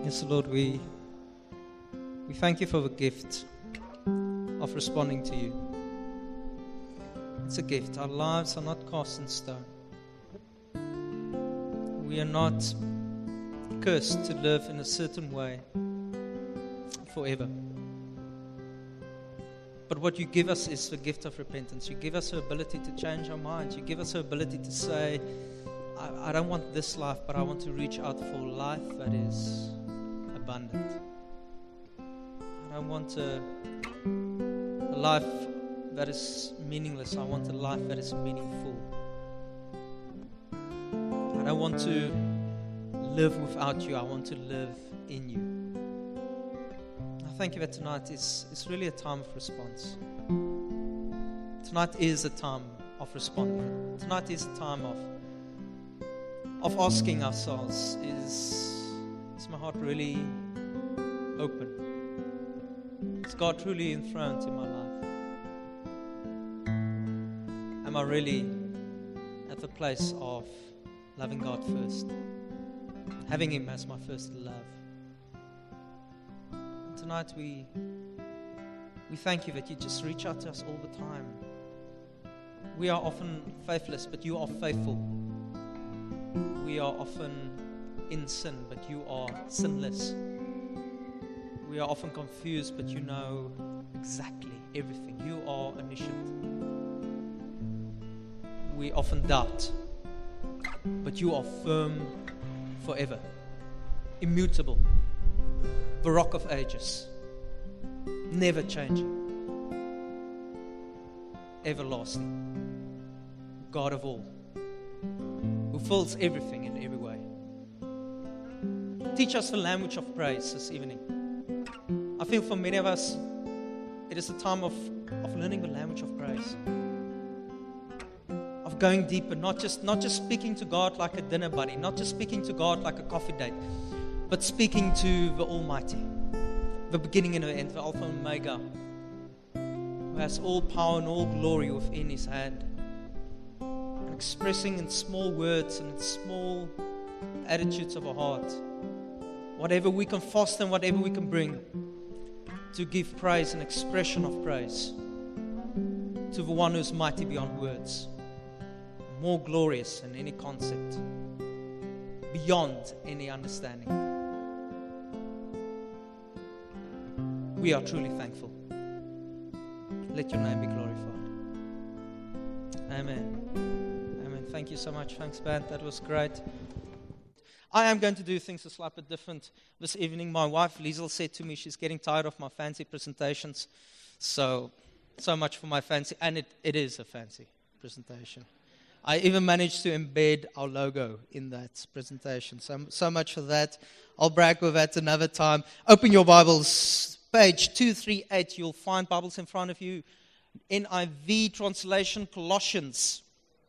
Yes, Lord, we thank you for the gift of responding to you. It's a gift. Our lives are not cast in stone. We are not cursed to live in a certain way forever. But what you give us is the gift of repentance. You give us the ability to change our minds. You give us the ability to say, I don't want this life, but I want to reach out for life that is abundant. I don't want a life that is meaningless. I want a life that is meaningful. I don't want to live without you. I want to live in you. I thank you that tonight is really a time of response. Tonight is a time of responding. Tonight is a time of asking ourselves, is my heart really open? Is God truly enthroned in my life? Am I really at the place of loving God first? Having Him as my first love? And tonight we thank you that you just reach out to us all the time. We are often faithless, but you are faithful. We are often in sin, but you are sinless. We are often confused, but you know exactly everything. You are omniscient. We often doubt, but you are firm forever, immutable, the rock of ages, never changing, everlasting, God of all, who fills everything in every way. Teach us the language of praise this evening. I feel for many of us, it is a time of learning the language of praise. Of going deeper, not just speaking to God like a dinner buddy, not just speaking to God like a coffee date, but speaking to the Almighty, the beginning and the end, the Alpha and Omega, who has all power and all glory within His hand. And expressing in small words and in small attitudes of our heart, whatever we can foster and whatever we can bring, to give praise and expression of praise to the one who is mighty beyond words, more glorious than any concept, beyond any understanding. We are truly thankful. Let your name be glorified. Amen. Amen. Thank you so much. Thanks, band. That was great. I am going to do things a slightly different this evening. My wife, Liesel, said to me she's getting tired of my fancy presentations. So much for my fancy. And it is a fancy presentation. I even managed to embed our logo in that presentation. So much for that. I'll brag with that another time. Open your Bibles. Page 238. You'll find Bibles in front of you. NIV translation, Colossians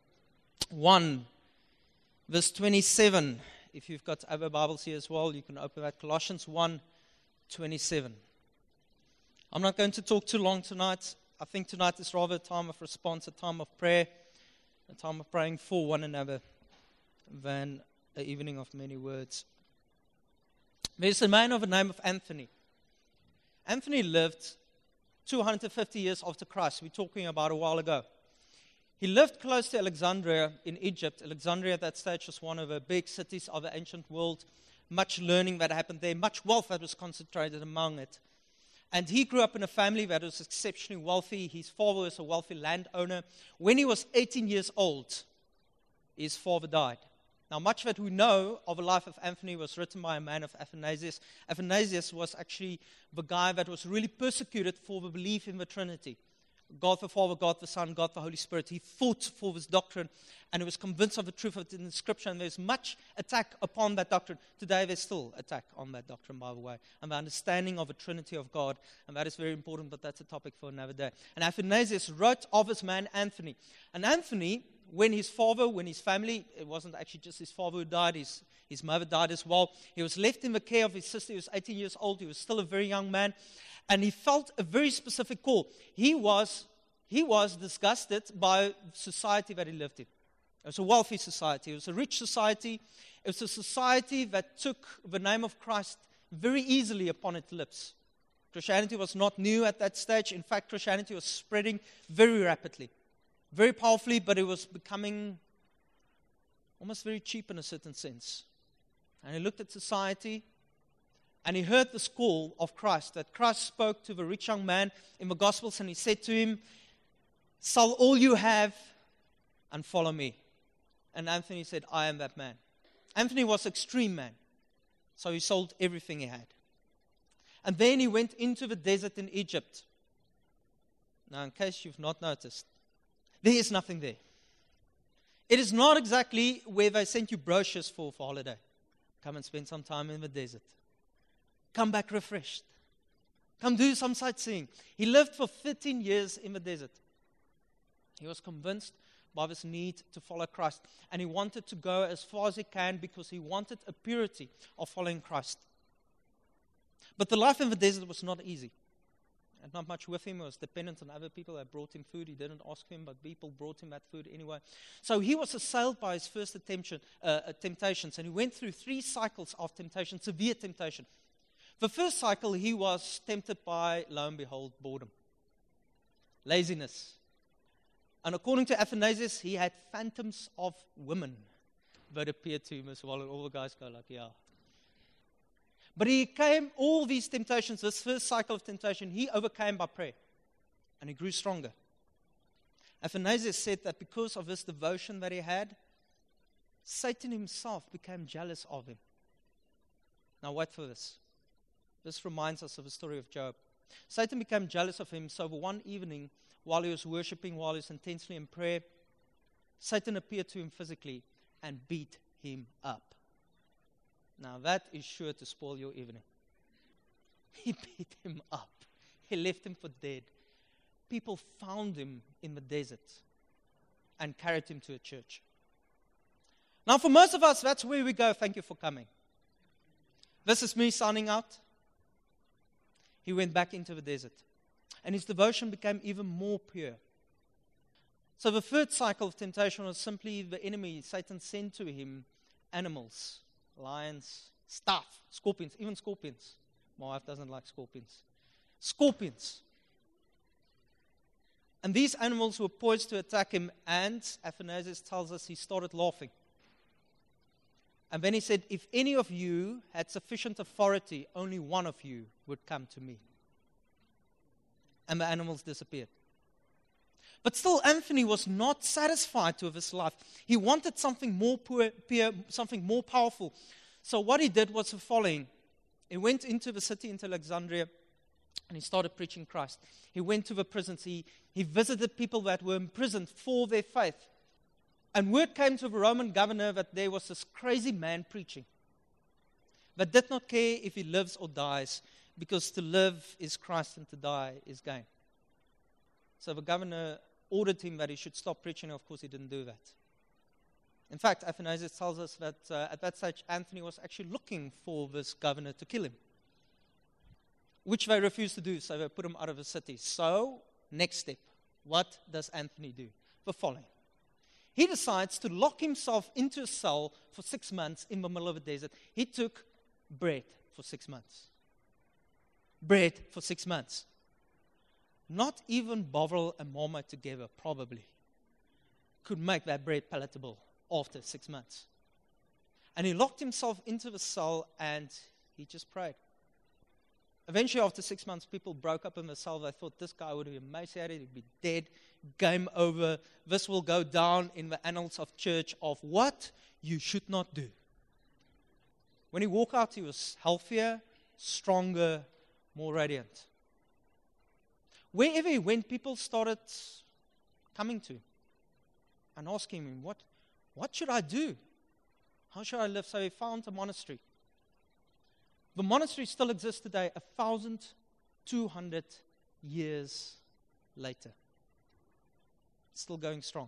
1, verse 27. If you've got other Bibles here as well, you can open that. Colossians 1:27. I'm not going to talk too long tonight. I think tonight is rather a time of response, a time of prayer, a time of praying for one another than an evening of many words. There's a man of the name of Anthony. Anthony lived 250 years after Christ. We're talking about a while ago. He lived close to Alexandria in Egypt. Alexandria at that stage was one of the big cities of the ancient world. Much learning that happened there, much wealth that was concentrated among it. And he grew up in a family that was exceptionally wealthy. His father was a wealthy landowner. When he was 18 years old, his father died. Now, much that we know of the life of Anthony was written by a man of Athanasius. Athanasius was actually the guy that was really persecuted for the belief in the Trinity. God the Father, God the Son, God the Holy Spirit. He fought for this doctrine and he was convinced of the truth of it in the Scripture. And there's much attack upon that doctrine. Today there's still attack on that doctrine, by the way. And the understanding of the Trinity of God. And that is very important, but that's a topic for another day. And Athanasius wrote of this man, Anthony. And Anthony, when his family, it wasn't actually just his father who died, his mother died as well. He was left in the care of his sister. He was 18 years old. He was still a very young man. And he felt a very specific call. He was disgusted by society that he lived in. It was a wealthy society. It was a rich society. It was a society that took the name of Christ very easily upon its lips. Christianity was not new at that stage. In fact, Christianity was spreading very rapidly, very powerfully, but it was becoming almost very cheap in a certain sense. And he looked at society, and he heard this call of Christ, that Christ spoke to the rich young man in the Gospels, and he said to him, "Sell all you have and follow me." And Anthony said, "I am that man." Anthony was an extreme man, so he sold everything he had. And then he went into the desert in Egypt. Now, in case you've not noticed, there is nothing there. It is not exactly where they sent you brochures for holiday. Come and spend some time in the desert. Come back refreshed. Come do some sightseeing. He lived for 13 years in the desert. He was convinced by this need to follow Christ. And he wanted to go as far as he can because he wanted a purity of following Christ. But the life in the desert was not easy. And not much with him. He was dependent on other people that brought him food. He didn't ask him, but people brought him that food anyway. So he was assailed by his first temptations. And he went through 3 cycles of temptation, severe temptation. The first cycle, he was tempted by, lo and behold, boredom. Laziness. And according to Athanasius, he had phantoms of women that appeared to him as well. And all the guys go like, yeah. But he came, all these temptations, this first cycle of temptation, he overcame by prayer. And he grew stronger. Athanasius said that because of this devotion that he had, Satan himself became jealous of him. Now wait for this. This reminds us of the story of Job. Satan became jealous of him, so one evening, while he was worshiping, while he was intensely in prayer, Satan appeared to him physically and beat him up. Now that is sure to spoil your evening. He beat him up. He left him for dead. People found him in the desert and carried him to a church. Now for most of us, that's where we go. Thank you for coming. This is me signing out. He went back into the desert. And his devotion became even more pure. So the third cycle of temptation was simply the enemy. Satan sent to him animals. Lions, stuff, scorpions, even scorpions. My wife doesn't like scorpions. Scorpions. And these animals were poised to attack him, and Athanasius tells us he started laughing. And then he said, if any of you had sufficient authority, only one of you would come to me. And the animals disappeared. But still, Anthony was not satisfied with his life. He wanted something more pure, something more powerful. So what he did was the following. He went into the city, into Alexandria, and he started preaching Christ. He went to the prisons. He visited people that were imprisoned for their faith. And word came to the Roman governor that there was this crazy man preaching that did not care if he lives or dies, because to live is Christ and to die is gain. So the governor ordered him that he should stop preaching. Of course, he didn't do that. In fact, Athanasius tells us that at that stage, Anthony was actually looking for this governor to kill him, which they refused to do, so they put him out of the city. So, next step, what does Anthony do? The following. He decides to lock himself into a cell for 6 months in the middle of the desert. He took bread for 6 months. Bread for 6 months. Not even Bovril and Marmite together, probably, could make that bread palatable after 6 months. And he locked himself into the cell and he just prayed. Eventually, after 6 months, people broke up in the cell. They thought this guy would be emaciated, he'd be dead, game over. This will go down in the annals of church of what you should not do. When he walked out, he was healthier, stronger, more radiant. Wherever he went, people started coming to him and asking him, what should I do? How should I live? So he found a monastery. The monastery still exists today, 1,200 years later. Still going strong.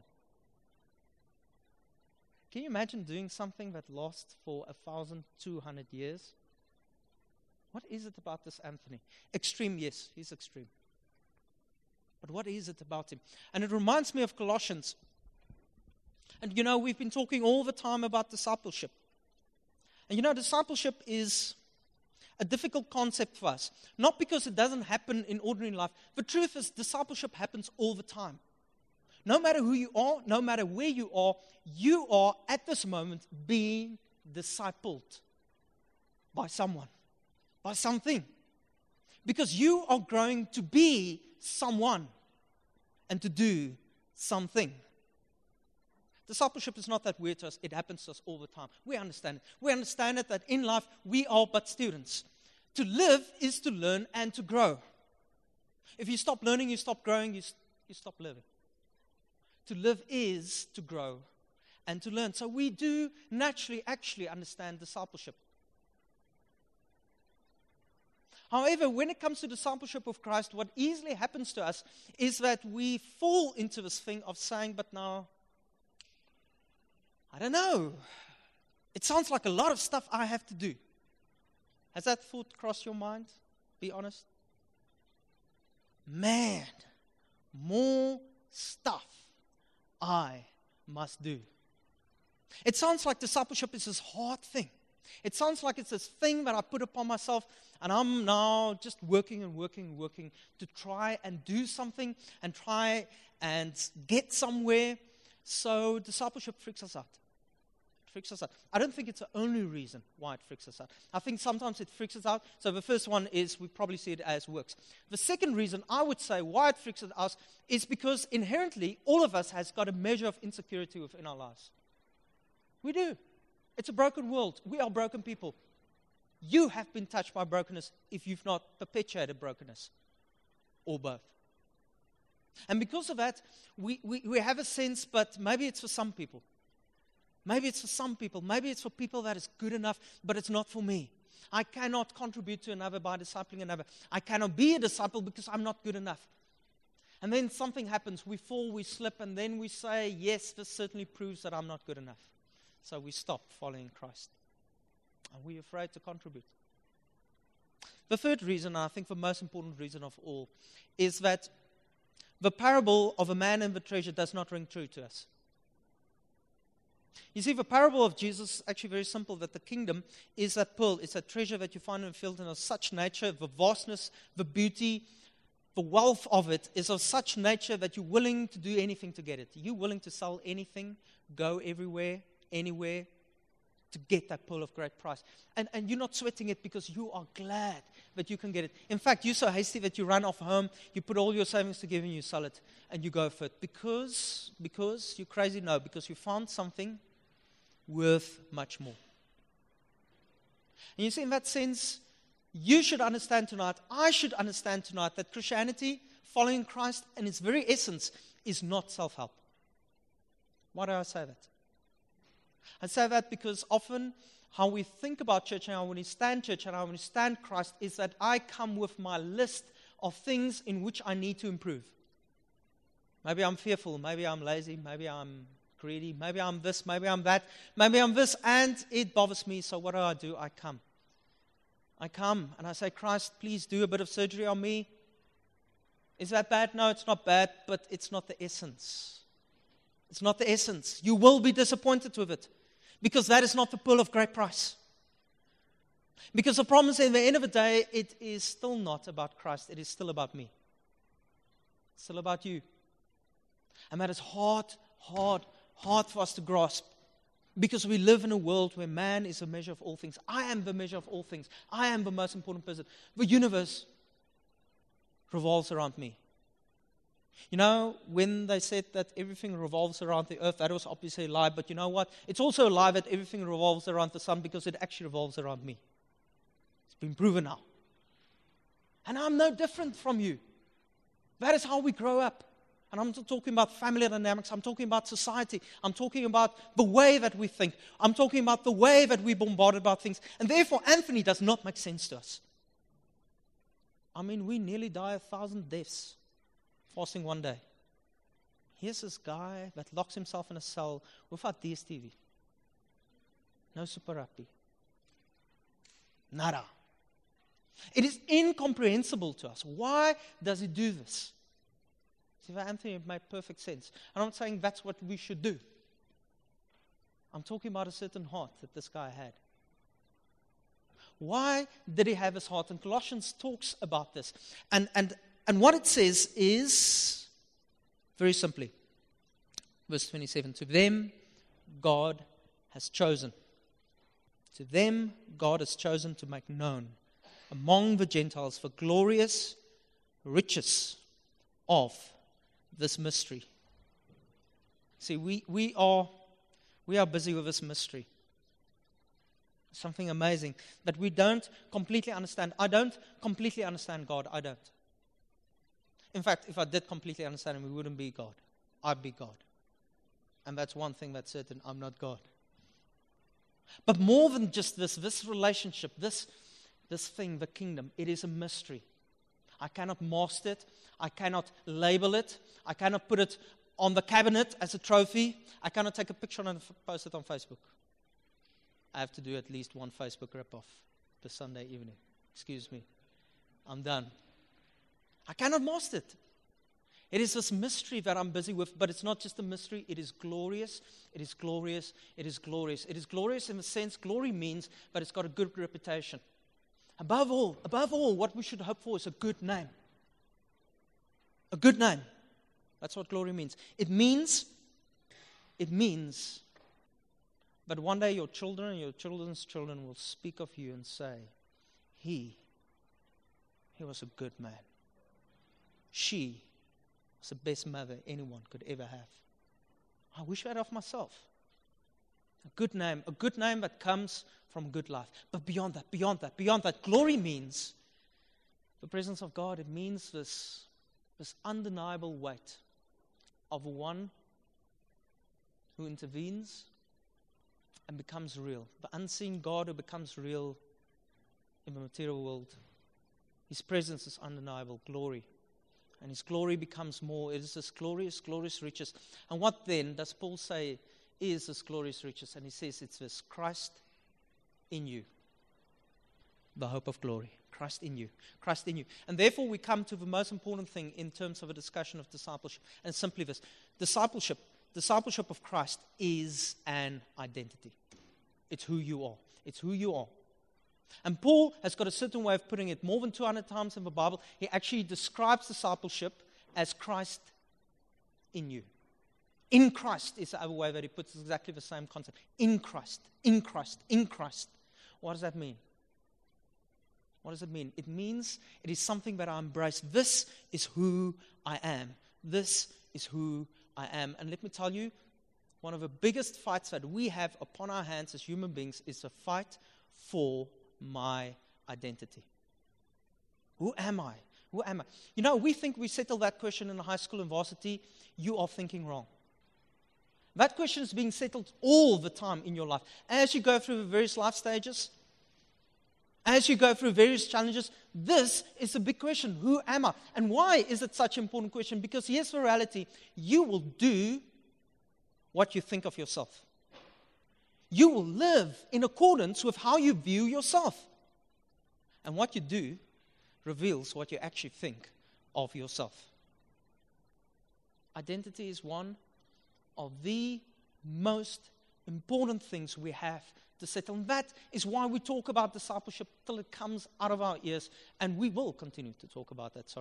Can you imagine doing something that lasts for 1,200 years? What is it about this Anthony? Extreme, yes, he's extreme. But what is it about him? And it reminds me of Colossians. And we've been talking all the time about discipleship. And discipleship is a difficult concept for us. Not because it doesn't happen in ordinary life. The truth is, discipleship happens all the time. No matter who you are, no matter where you are at this moment being discipled by someone, by something. Because you are growing to be someone and to do something. Discipleship is not that weird to us. It happens to us all the time. We understand it. We understand it that in life we are but students. To live is to learn and to grow. If you stop learning, you stop growing, you stop living. To live is to grow and to learn. So we do naturally actually understand discipleship. However, when it comes to discipleship of Christ, what easily happens to us is that we fall into this thing of saying, but now, I don't know. It sounds like a lot of stuff I have to do. Has that thought crossed your mind? Be honest. Man, more stuff I must do. It sounds like discipleship is this hard thing. It sounds like it's this thing that I put upon myself, and I'm now just working to try and do something and try and get somewhere. So discipleship freaks us out. It freaks us out. I don't think it's the only reason why it freaks us out. I think sometimes it freaks us out. So the first one is we probably see it as works. The second reason I would say why it freaks us out is because inherently all of us has got a measure of insecurity within our lives. We do. It's a broken world. We are broken people. You have been touched by brokenness if you've not perpetuated brokenness, or both. And because of that, we have a sense, but maybe it's for some people. Maybe it's for some people. Maybe it's for people that is good enough, but it's not for me. I cannot contribute to another by discipling another. I cannot be a disciple because I'm not good enough. And then something happens. We fall, we slip, and then we say, yes, this certainly proves that I'm not good enough. So we stop following Christ. And we're afraid to contribute. The third reason, I think the most important reason of all, is that the parable of a man and the treasure does not ring true to us. You see, the parable of Jesus is actually very simple, that the kingdom is that pearl. It's a treasure that you find in a field, and of such nature, the vastness, the beauty, the wealth of it is of such nature that you're willing to do anything to get it. You're willing to sell anything, go everywhere, anywhere, to get that pearl of great price. And you're not sweating it because you are glad that you can get it. In fact, you're so hasty that you run off home, you put all your savings together and you sell it, and you go for it. Because you're crazy? No, because you found something worth much more. And you see, in that sense, you should understand tonight, I should understand tonight, that Christianity, following Christ, in its very essence, is not self-help. Why do I say that? I say that because often how we think about church and how we stand church and how we stand Christ is that I come with my list of things in which I need to improve. Maybe I'm fearful, maybe I'm lazy, maybe I'm greedy, maybe I'm this, maybe I'm that, maybe I'm this, and it bothers me, so what do? I come. I come and I say, Christ, please do a bit of surgery on me. Is that bad? No, it's not bad, but it's not the essence. It's not the essence. You will be disappointed with it because that is not the pearl of great price. Because the problem is, at the end of the day, it is still not about Christ. It is still about me. It's still about you. And that is hard for us to grasp because we live in a world where man is a measure of all things. I am the measure of all things. I am the most important person. The universe revolves around me. You know, when they said that everything revolves around the earth, that was obviously a lie. But you know what? It's also a lie that everything revolves around the sun because it actually revolves around me. It's been proven now. And I'm no different from you. That is how we grow up. And I'm not talking about family dynamics. I'm talking about society. I'm talking about the way that we think. I'm talking about the way that we're bombarded about things. And therefore, Anthony does not make sense to us. I mean, we nearly die 1,000 deaths fasting one day. Here's this guy that locks himself in a cell without DSTV. No Super Rugby. Nada. It is incomprehensible to us. Why does he do this? See, for Anthony, it made perfect sense. I'm not saying that's what we should do. I'm talking about a certain heart that this guy had. Why did he have his heart? And Colossians talks about this. And what it says is, very simply, verse 27, to them God has chosen. To them God has chosen to make known among the Gentiles the glorious riches of this mystery. See, we are busy with this mystery. Something amazing that we don't completely understand. I don't completely understand God. I don't. In fact, if I did completely understand Him, we wouldn't be God. I'd be God. And that's one thing that's certain, I'm not God. But more than just this relationship, this thing, the kingdom, it is a mystery. I cannot master it. I cannot label it. I cannot put it on the cabinet as a trophy. I cannot take a picture and post it on Facebook. I have to do at least one Facebook rip-off this Sunday evening. Excuse me. I'm done. I cannot master it. It is this mystery that I'm busy with, but it's not just a mystery. It is glorious. It is glorious. It is glorious. It is glorious in the sense glory means, but it's got a good reputation. Above all, what we should hope for is a good name. A good name. That's what glory means. It means that one day your children and your children's children will speak of you and say, he was a good man. She was the best mother anyone could ever have. I wish that of myself. A good name that comes from good life. But beyond that, glory means the presence of God. It means this undeniable weight of one who intervenes and becomes real. The unseen God who becomes real in the material world. His presence is undeniable, glory. And His glory becomes more. It is this glorious, glorious riches. And what then does Paul say is this glorious riches? And he says it's this: Christ in you, the hope of glory. Christ in you. Christ in you. And therefore we come to the most important thing in terms of a discussion of discipleship. And it's simply this: discipleship of Christ is an identity. It's who you are. It's who you are. And Paul has got a certain way of putting it. More than 200 times in the Bible, he actually describes discipleship as Christ in you. In Christ is the other way that he puts exactly the same concept. In Christ, in Christ, in Christ. What does that mean? What does it mean? It means it is something that I embrace. This is who I am. This is who I am. And let me tell you, one of the biggest fights that we have upon our hands as human beings is a fight for my identity. Who am I? Who am I? You know, we think we settle that question in high school and varsity. You are thinking wrong. That question is being settled all the time in your life. As you go through the various life stages, as you go through various challenges, this is a big question. Who am I? And why is it such an important question? Because here's the reality. You will do what you think of yourself. You will live in accordance with how you view yourself. And what you do reveals what you actually think of yourself. Identity is one of the most important things we have to settle. And that is why we talk about discipleship till it comes out of our ears. And we will continue to talk about that,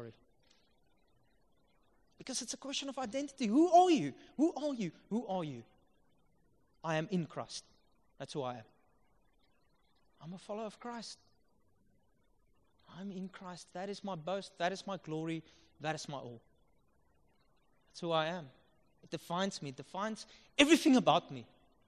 Because it's a question of identity. Who are you? Who are you? Who are you? I am in Christ. That's who I am. I'm a follower of Christ. I'm in Christ. That is my boast. That is my glory. That is my all. That's who I am. It defines me. It defines everything about me.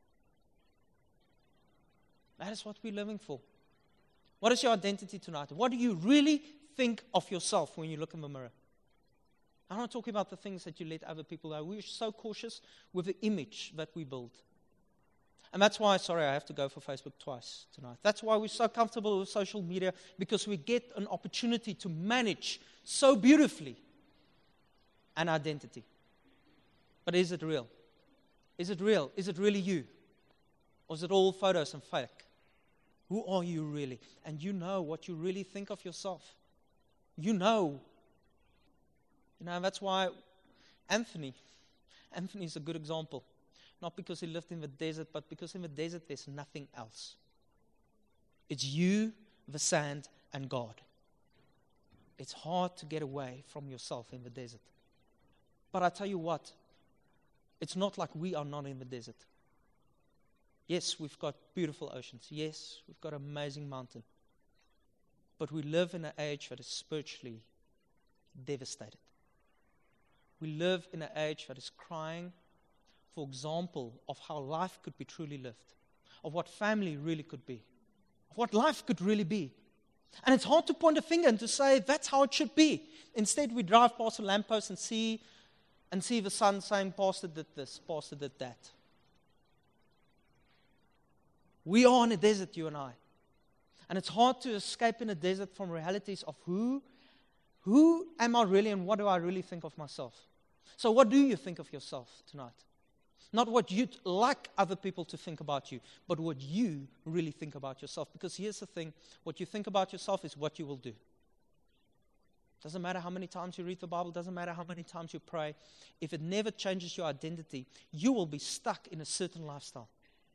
That is what we're living for. What is your identity tonight? What do you really think of yourself when you look in the mirror? I'm not talking about the things that you let other people know. We're so cautious with the image that we build. And that's why, I have to go for Facebook twice tonight. That's why we're so comfortable with social media, because we get an opportunity to manage so beautifully an identity. But is it real? Is it real? Is it really you? Or is it all photos and fake? Who are you really? And you know what you really think of yourself. You know. That's why Anthony is a good example. Not because he lived in the desert, but because in the desert there's nothing else. It's you the sand, and God. It's hard to get away from yourself in the desert. But I tell you what, it's not like we are not in the desert. Yes, we've got beautiful oceans. Yes, we've got an amazing mountain. But we live in an age that is spiritually devastated. We live in an age that is crying for example of how life could be truly lived, of what family really could be, of what life could really be. And it's hard to point a finger and to say, that's how it should be. Instead, we drive past a lamppost and see the sun saying, Pastor did this, Pastor did that. We are in a desert, you and I. And it's hard to escape in a desert from realities of who am I really and what do I really think of myself? So what do you think of yourself tonight? Not what you'd like other people to think about you, but what you really think about yourself. Because here's the thing, what you think about yourself is what you will do. Doesn't matter how many times you read the Bible, doesn't matter how many times you pray. If it never changes your identity, you will be stuck in a certain lifestyle.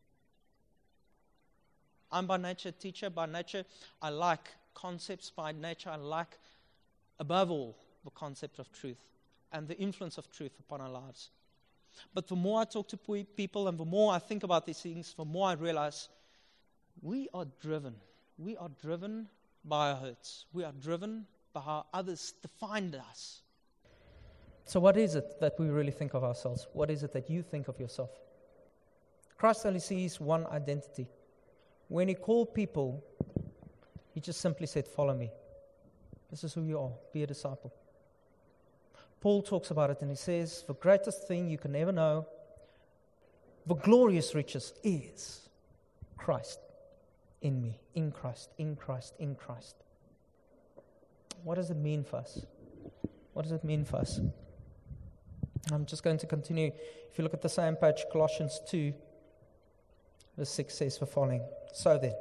I'm by nature a teacher. By nature, I like concepts. By nature, I like, above all, the concept of truth and the influence of truth upon our lives. But the more I talk to people and the more I think about these things, the more I realize we are driven. We are driven by our hurts. We are driven by how others defined us. So what is it that we really think of ourselves? What is it that you think of yourself? Christ only sees one identity. When he called people, he just simply said, follow me. This is who you are. Be a disciple. Paul talks about it and he says, the greatest thing you can ever know, the glorious riches is Christ in me, in Christ, in Christ, in Christ. What does it mean for us? What does it mean for us? I'm just going to continue. If you look at the same page, Colossians 2, verse 6 says the following. So then,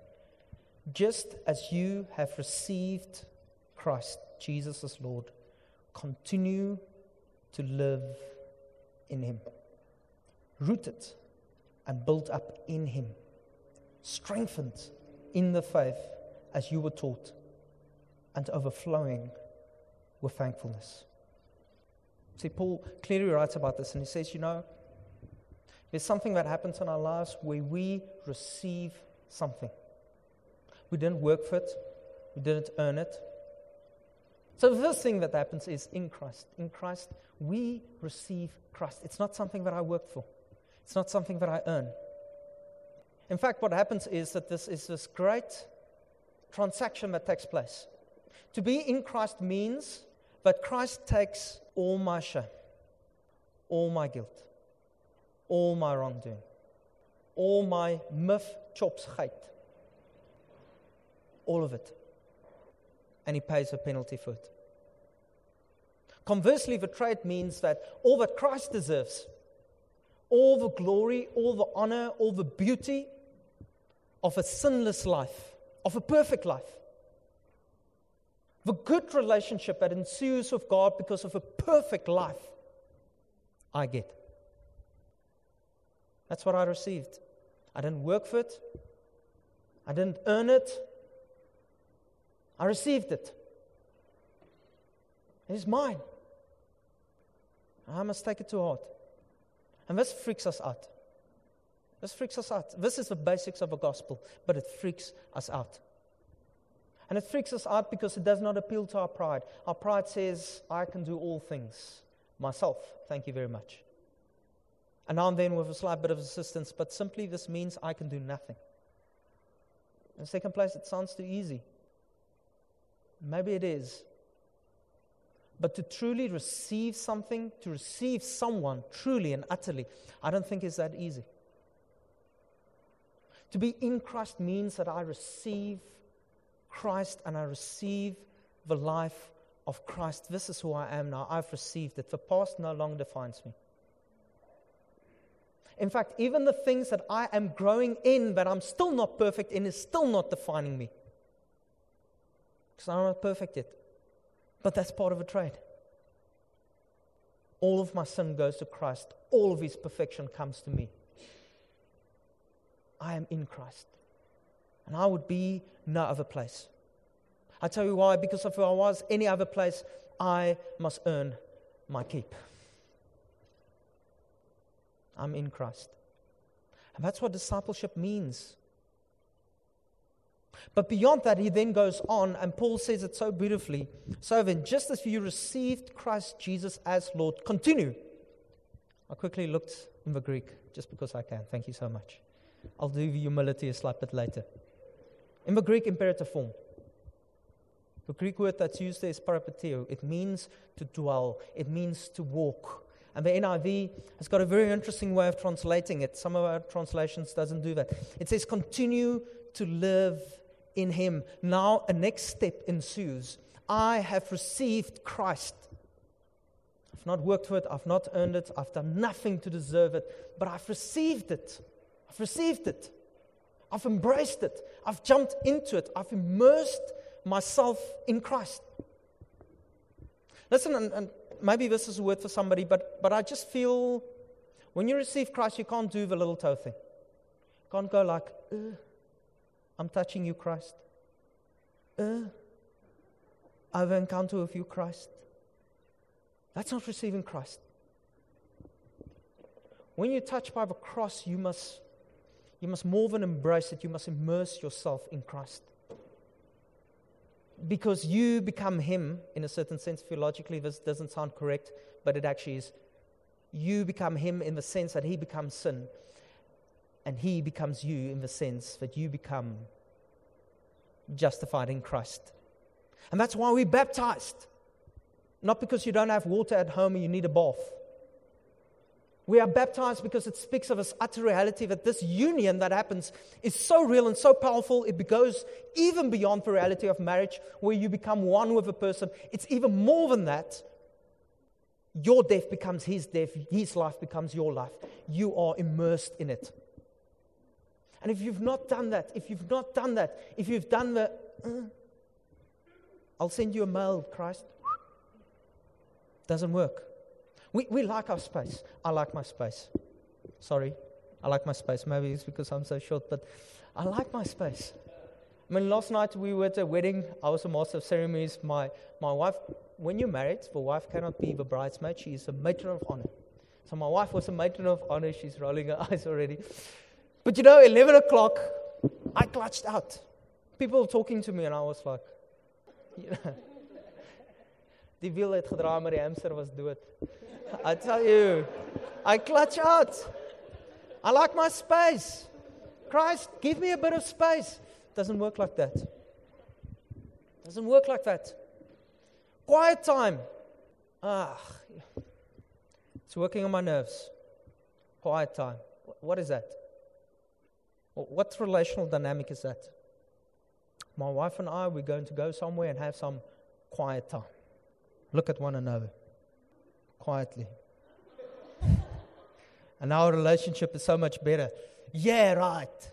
just as you have received Christ, Jesus as Lord, continue to live in Him, rooted and built up in Him, strengthened in the faith as you were taught, and overflowing with thankfulness. See, Paul clearly writes about this, and he says, there's something that happens in our lives where we receive something. We didn't work for it. We didn't earn it. So the first thing that happens is in Christ. In Christ, we receive Christ. It's not something that I worked for. It's not something that I earn. In fact, what happens is that this is this great transaction that takes place. To be in Christ means that Christ takes all my shame, all my guilt, all my wrongdoing, all my mischopsheid, all of it. And He pays a penalty for it. Conversely, the trade means that all that Christ deserves, all the glory, all the honor, all the beauty of a sinless life, of a perfect life, the good relationship that ensues with God because of a perfect life, I get. That's what I received. I didn't work for it. I didn't earn it. I received it. It is mine. I must take it to heart. And this freaks us out. This freaks us out. This is the basics of the gospel, but it freaks us out. And it freaks us out because it does not appeal to our pride. Our pride says, I can do all things myself. Thank you very much. And now and then with a slight bit of assistance, but simply this means I can do nothing. In second place, it sounds too easy. Maybe it is. But to truly receive something, to receive someone truly and utterly, I don't think it's that easy. To be in Christ means that I receive Christ and I receive the life of Christ. This is who I am now. I've received it. The past no longer defines me. In fact, even the things that I am growing in, but I'm still not perfect in, is still not defining me. Because I'm not perfect yet. But that's part of a trade. All of my sin goes to Christ. All of His perfection comes to me. I am in Christ. And I would be no other place. I tell you why, because if I was any other place, I must earn my keep. I'm in Christ. And that's what discipleship means. But beyond that, he then goes on, and Paul says it so beautifully. So then, just as you received Christ Jesus as Lord, continue. I quickly looked in the Greek, just because I can. Thank you so much. I'll do the humility a slight bit later. In the Greek imperative form, the Greek word that's used there is parapateo. It means to dwell. It means to walk. And the NIV has got a very interesting way of translating it. Some of our translations doesn't do that. It says, continue to live in Him. Now a next step ensues. I have received Christ. I've not worked for it. I've not earned it. I've done nothing to deserve it. But I've received it. I've received it. I've embraced it. I've jumped into it. I've immersed myself in Christ. Listen, and maybe this is a word for somebody, but I just feel when you receive Christ, you can't do the little toe thing. You can't go like, I'm touching you, Christ. I have an encounter with you, Christ. That's not receiving Christ. When you're touched by the cross, you must more than embrace it. You must immerse yourself in Christ. Because you become Him, in a certain sense. Theologically, this doesn't sound correct, but it actually is. You become Him in the sense that He becomes sin. And He becomes you in the sense that you become justified in Christ. And that's why we're baptized. Not because you don't have water at home and you need a bath. We are baptized because it speaks of this utter reality that this union that happens is so real and so powerful. It goes even beyond the reality of marriage, where you become one with a person. It's even more than that. Your death becomes His death. His life becomes your life. You are immersed in it. And if you've not done that, if you've done the, I'll send you a mail, Christ. Doesn't work. We like our space. I like my space. Sorry, I like my space. Maybe it's because I'm so short, but I like my space. I mean, last night we were at a wedding. I was a master of ceremonies. My wife, when you're married, the wife cannot be the bridesmaid. She is a matron of honor. So my wife was a matron of honor. She's rolling her eyes already. But 11 o'clock, I clutched out. People were talking to me and I was like, die wiel het gedraai, maar die hamster was dood. I tell you, I clutch out. I like my space. Christ, give me a bit of space. Doesn't work like that. Doesn't work like that. Quiet time. It's working on my nerves. Quiet time. What is that? What relational dynamic is that? My wife and I, we're going to go somewhere and have some quiet time. Look at one another. Quietly. And our relationship is so much better. Yeah, right.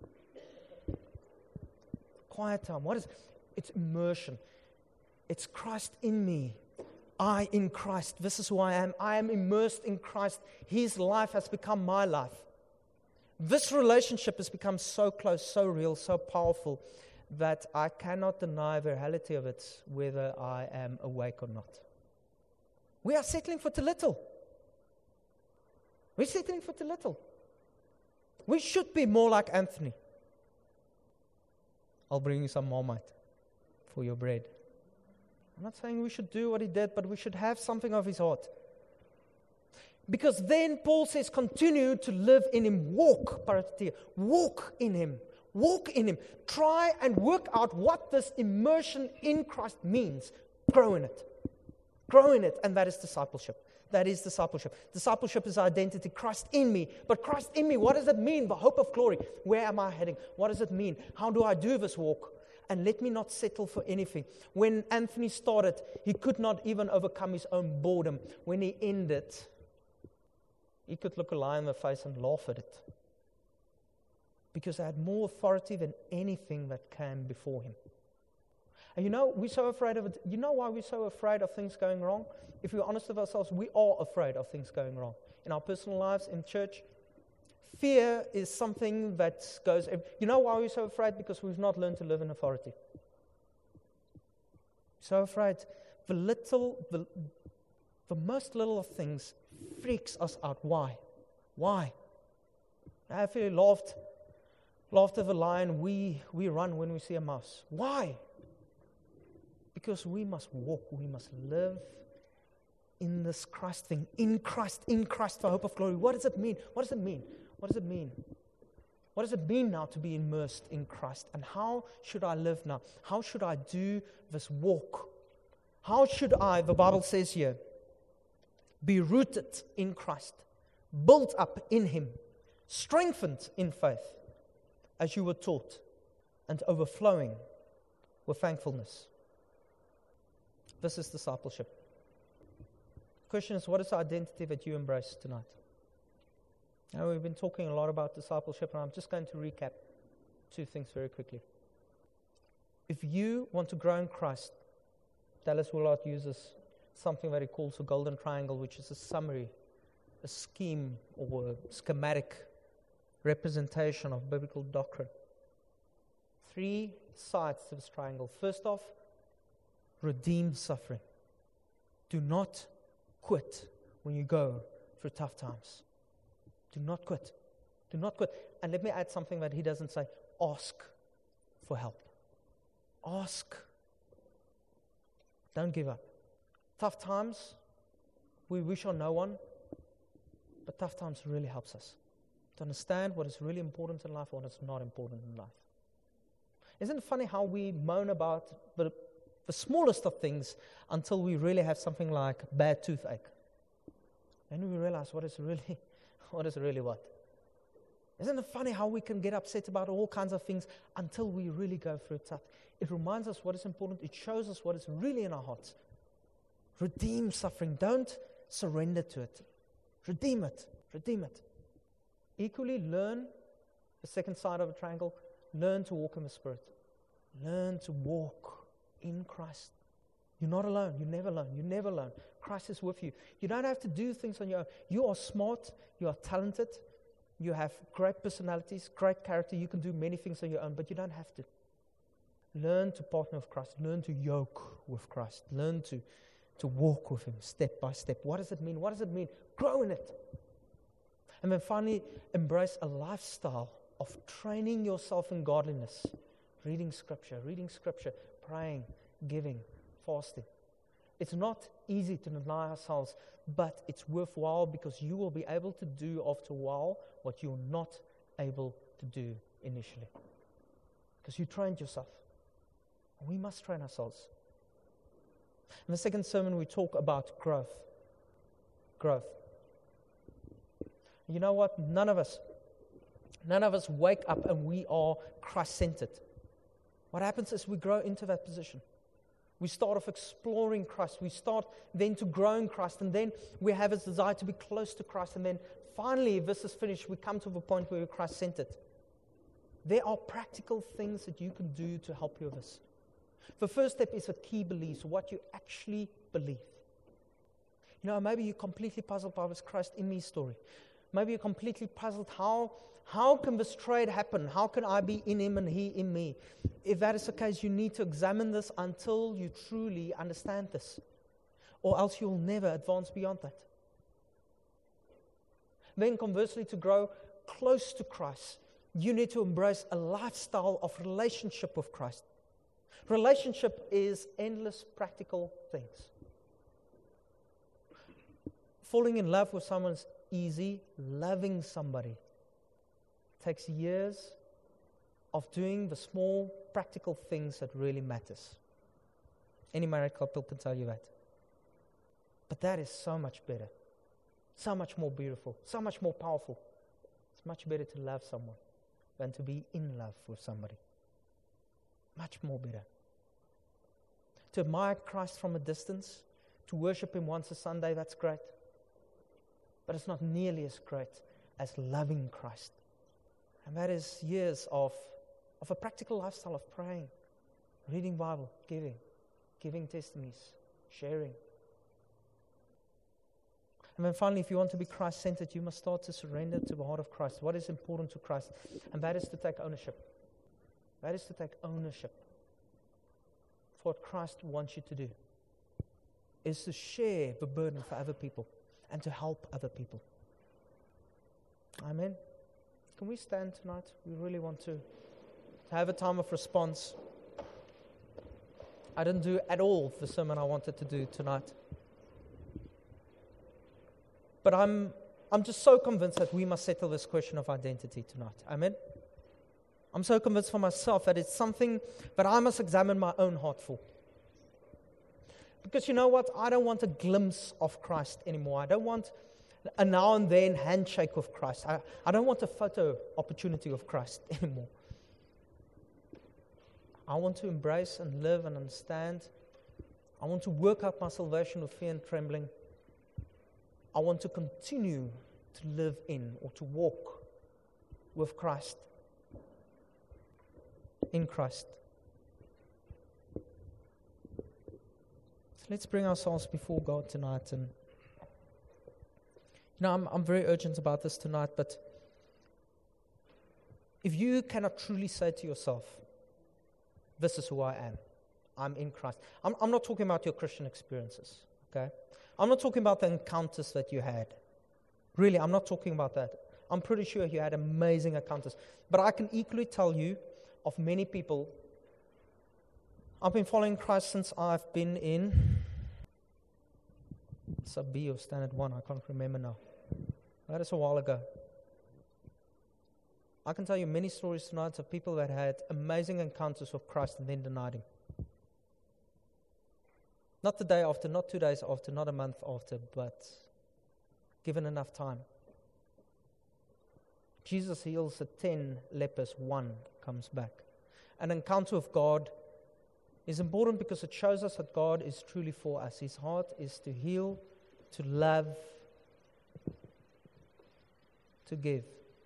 Quiet time. What is it? It's immersion. It's Christ in me. I in Christ. This is who I am. I am immersed in Christ. His life has become my life. This relationship has become so close, so real, so powerful that I cannot deny the reality of it, whether I am awake or not. We are settling for too little. We're settling for too little. We should be more like Anthony. I'll bring you some Marmite for your bread. I'm not saying we should do what he did, but we should have something of his heart. Because then Paul says, continue to live in Him. Walk, paratia. Walk in Him. Walk in Him. Try and work out what this immersion in Christ means. Grow in it. Grow in it. And that is discipleship. That is discipleship. Discipleship is identity. Christ in me. But Christ in me, what does it mean? The hope of glory. Where am I heading? What does it mean? How do I do this walk? And let me not settle for anything. When Anthony started, he could not even overcome his own boredom. When he ended, he could look a lie in the face and laugh at it. Because I had more authority than anything that came before him. And we're so afraid of it. You know why we're so afraid of things going wrong? If we're honest with ourselves, we are afraid of things going wrong. In our personal lives, in church, Fear is something that goes... You know why we're so afraid? Because we've not learned to live in authority. So afraid. The most little of things freaks us out. Why? Why? I feel laughed of a lion. We run when we see a mouse. Why? Because we must walk. We must live in this Christ thing. In Christ for hope of glory. What does it mean? What does it mean? What does it mean? What does it mean now to be immersed in Christ? And how should I live now? How should I do this walk? How should I, the Bible says here, be rooted in Christ, built up in Him, strengthened in faith, as you were taught, and overflowing with thankfulness? This is discipleship. The question is, what is the identity that you embrace tonight? Now, we've been talking a lot about discipleship, and I'm just going to recap two things very quickly. If you want to grow in Christ, Dallas Willard uses something that he calls a golden triangle, which is a summary, a scheme, or a schematic representation of biblical doctrine. 3 sides to this triangle. First off, redeem suffering. Do not quit when you go through tough times. Do not quit. Do not quit. And let me add something that he doesn't say. Ask for help. Ask. Don't give up. Tough times, we wish on no one, but tough times really helps us to understand what is really important in life and what is not important in life. Isn't it funny how we moan about the smallest of things until we really have something like bad toothache? Then we realize what is really what? Isn't it funny how we can get upset about all kinds of things until we really go through it tough? It reminds us what is important. It shows us what is really in our hearts. Redeem suffering. Don't surrender to it. Redeem it. Redeem it. Equally, learn the second side of a triangle. Learn to walk in the Spirit. Learn to walk in Christ. You're not alone. You're never alone. You're never alone. Christ is with you. You don't have to do things on your own. You are smart. You are talented. You have great personalities, great character. You can do many things on your own, but you don't have to. Learn to partner with Christ. Learn to yoke with Christ. Learn to walk with Him step by step. What does it mean? What does it mean? Grow in it. And then finally, embrace a lifestyle of training yourself in godliness. Reading Scripture, praying, giving, fasting. It's not easy to deny ourselves, but it's worthwhile because you will be able to do after a while what you're not able to do initially. Because you trained yourself. We must train ourselves. In the second sermon, we talk about growth. Growth. You know what? None of us wake up and we are Christ-centered. What happens is we grow into that position. We start off exploring Christ. We start then to grow in Christ. And then we have a desire to be close to Christ. And then finally, if this is finished, we come to the point where we're Christ-centered. There are practical things that you can do to help you with this. The first step is a key belief, what you actually believe. You know, maybe you're completely puzzled by this Christ in me story. Maybe you're completely puzzled, how can this trade happen? How can I be in Him and He in me? If that is the case, you need to examine this until you truly understand this. Or else you'll never advance beyond that. Then conversely, to grow close to Christ, you need to embrace a lifestyle of relationship with Christ. Relationship is endless practical things. Falling in love with someone is easy. Loving somebody takes years of doing the small practical things that really matters. Any married couple can tell you that. But that is so much better, so much more beautiful, so much more powerful. It's much better to love someone than to be in love with somebody. Much more better. To admire Christ from a distance, to worship Him once a Sunday, that's great. But it's not nearly as great as loving Christ. And that is years of a practical lifestyle of praying, reading Bible, giving testimonies, sharing. And then finally, if you want to be Christ-centered, you must start to surrender to the heart of Christ. What is important to Christ? And that is to take ownership. That is to take ownership for what Christ wants you to do. Is to share the burden for other people and to help other people. Amen. Can we stand tonight? We really want to have a time of response. I didn't do at all the sermon I wanted to do tonight. But I'm just so convinced that we must settle this question of identity tonight. Amen? I'm so convinced for myself that it's something that I must examine my own heart for. Because you know what? I don't want a glimpse of Christ anymore. I don't want a now and then handshake with Christ. I don't want a photo opportunity of Christ anymore. I want to embrace and live and understand. I want to work out my salvation with fear and trembling. I want to continue to live in or to walk with Christ. In Christ. So let's bring ourselves before God tonight. And I'm very urgent about this tonight, but if you cannot truly say to yourself, this is who I am. I'm in Christ. I'm not talking about your Christian experiences, okay? I'm not talking about the encounters that you had. Really, I'm not talking about that. I'm pretty sure you had amazing encounters. But I can equally tell you of many people. I've been following Christ since I've been in Sub B or Standard 1. I can't remember now. That is a while ago. I can tell you many stories tonight of people that had amazing encounters with Christ and then denied Him. Not the day after, not 2 days after, not a month after, but given enough time. Jesus heals the 10 lepers, 1 comes back. An encounter with God is important because it shows us that God is truly for us. His heart is to heal, to love, to give.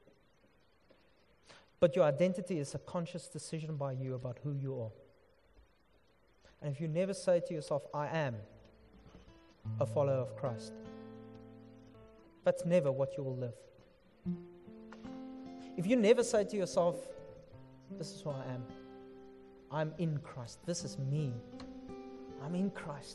But your identity is a conscious decision by you about who you are. And if you never say to yourself, I am a follower of Christ, that's never what you will live. If you never say to yourself, this is who I am, I'm in Christ, this is me, I'm in Christ.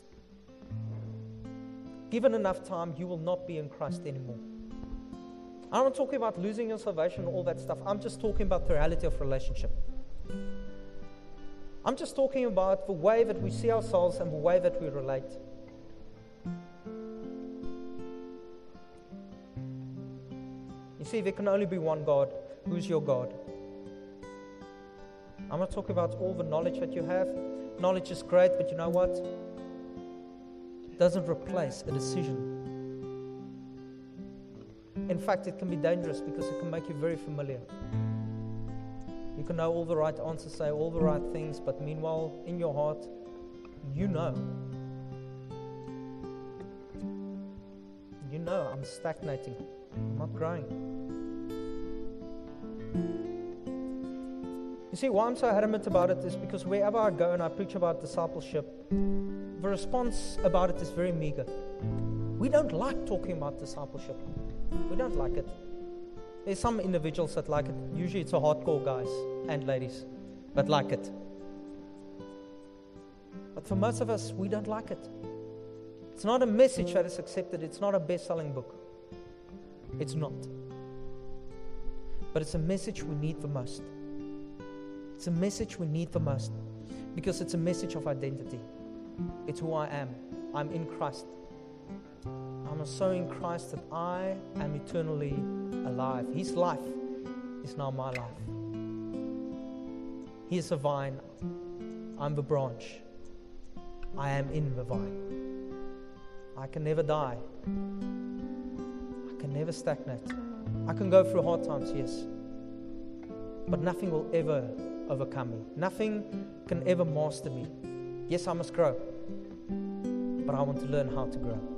Given enough time, you will not be in Christ anymore. I'm not talking about losing your salvation and all that stuff. I'm just talking about the reality of relationship. I'm just talking about the way that we see ourselves and the way that we relate. You see, there can only be one God. Who's your God? I'm not talking about all the knowledge that you have. Knowledge is great, but you know what? It doesn't replace a decision. In fact, it can be dangerous because it can make you very familiar. You can know all the right answers, say all the right things, but meanwhile, in your heart, you know. You know, I'm stagnating. I'm not growing. You see, why I'm so adamant about it is because wherever I go and I preach about discipleship, the response about it is very meager. We don't like talking about discipleship. We don't like it. There's some individuals that like it. Usually it's a hardcore guys and ladies that like it. But for most of us, we don't like it. It's not a message that is accepted. It's not a best-selling book. It's not. But it's a message we need the most. It's a message we need the most because it's a message of identity. It's who I am. I'm in Christ. I'm so in Christ that I am eternally alive. His life is now my life. He is the vine. I'm the branch. I am in the vine. I can never die. I can never stagnate. I can go through hard times, yes. But nothing will ever overcome me. Nothing can ever master me. Yes, I must grow. But I want to learn how to grow.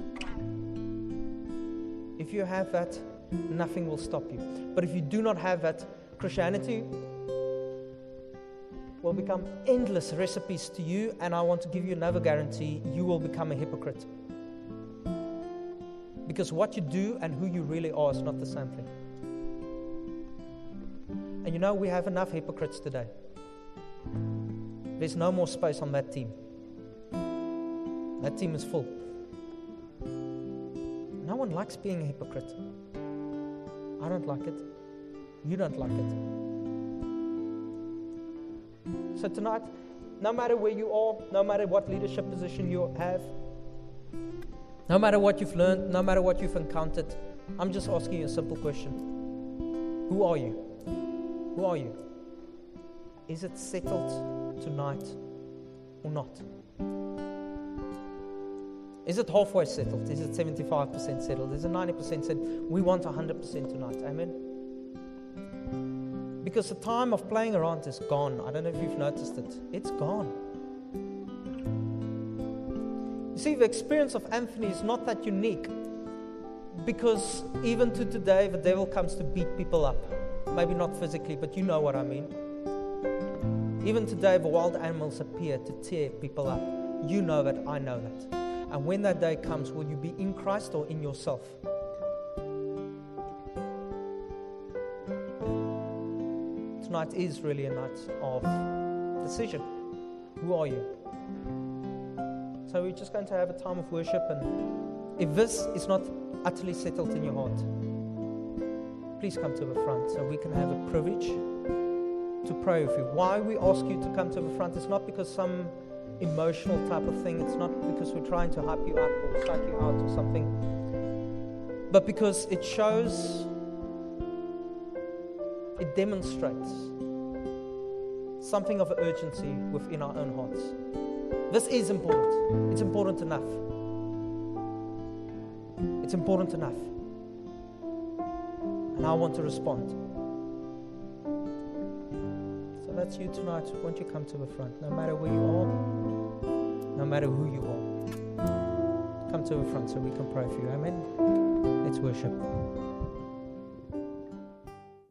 If you have that, nothing will stop you. But if you do not have that, Christianity will become endless recipes to you, and I want to give you another guarantee, you will become a hypocrite. Because what you do and who you really are is not the same thing. And you know, we have enough hypocrites today. There's no more space on that team. That team is full. No one likes being a hypocrite. I don't like it. You don't like it. So tonight, no matter where you are, no matter what leadership position you have, no matter what you've learned, no matter what you've encountered, I'm just asking you a simple question. Who are you? Who are you? Is it settled tonight or not? Is it halfway settled? Is it 75% settled? Is it 90% settled? We want 100% tonight. Amen? Because the time of playing around is gone. I don't know if you've noticed it. It's gone. You see, the experience of Anthony is not that unique. Because even to today, the devil comes to beat people up. Maybe not physically, but you know what I mean. Even today, the wild animals appear to tear people up. You know that, I know that. And when that day comes, will you be in Christ or in yourself? Tonight is really a night of decision. Who are you? So we're just going to have a time of worship, and if this is not utterly settled in your heart, please come to the front so we can have a privilege to pray with you. Why we ask you to come to the front is not because some emotional type of thing. It's not because we're trying to hype you up or psych you out or something, but because it shows, it demonstrates something of urgency within our own hearts. This is important. It's important enough. It's important enough. And I want to respond. So that's you tonight. Won't you come to the front? No matter where you are, no matter who you are, come to the front so we can pray for you. Amen. Let's worship.